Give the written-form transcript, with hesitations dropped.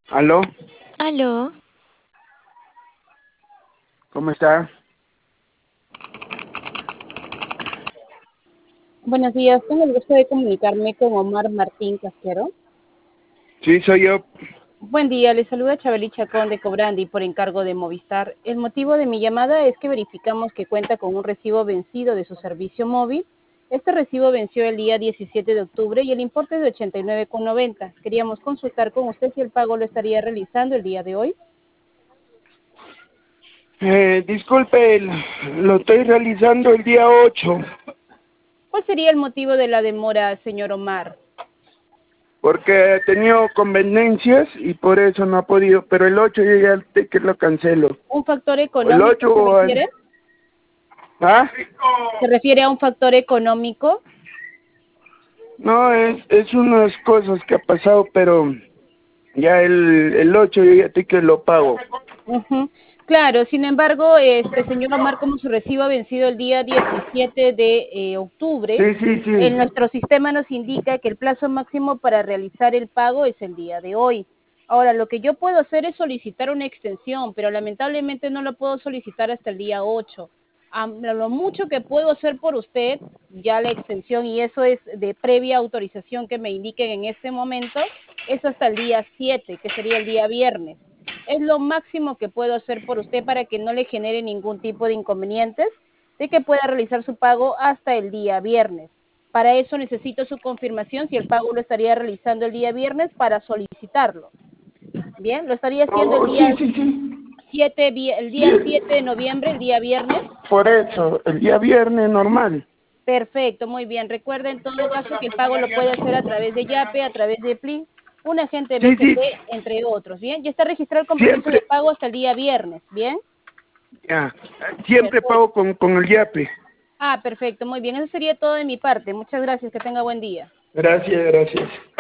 ¿Aló? Aló, ¿Cómo está? Buenos días, tengo el gusto de comunicarme con Omar Martín Casquero. Sí, soy yo. Buen día, le saluda Chabeli Chacón de Cobrandi por encargo de Movistar. El motivo de mi llamada es que verificamos que cuenta con un recibo vencido de su servicio móvil. Este recibo venció el día 17 de octubre y el importe es de 89,90. Queríamos consultar con usted si el pago lo estaría realizando el día de hoy. Disculpe, lo estoy realizando el día 8, ¿Cuál sería el motivo de la demora, señor Omar? porque he tenido conveniencias y por eso no ha podido, pero el 8 yo ya el ticket lo cancelo. ¿Un factor El económico 8 se refiere? ¿Ah? ¿Se refiere a un factor económico? No, es unas cosas que ha pasado, pero ya el 8 yo ya el ticket lo pago. Ujú. Claro, sin embargo, señor Omar, como su recibo ha vencido el día 17 de octubre, Sí, sí, en sí. nuestro sistema nos indica que el plazo máximo para realizar el pago es el día de hoy. Ahora, lo que yo puedo hacer es solicitar una extensión, pero lamentablemente no lo puedo solicitar hasta el día 8. Lo mucho que puedo hacer por usted, ya la extensión, y eso es de previa autorización que me indiquen en este momento, es hasta el día 7, que sería el día viernes. Es lo máximo que puedo hacer por usted para que no le genere ningún tipo de inconvenientes, de que pueda realizar su pago hasta el día viernes. Para eso necesito su confirmación si el pago lo estaría realizando el día viernes para solicitarlo. Bien, lo estaría haciendo el Oh, día sí, sí, sí. 7, el Sí, día 7 de noviembre, el día viernes. por eso, el día viernes normal. Perfecto, muy bien. Recuerda en todo caso que el pago lo puede hacer a través de Yape, a través de Plin, un agente Sí, BCP, sí, entre otros. Bien, ya está registrado el compromiso de siempre, pago hasta el día viernes. Bien, ya, siempre perfecto. pago con el YAPE. Ah, perfecto, muy bien. Eso sería todo de mi parte. Muchas gracias, que tenga buen día. Gracias, gracias.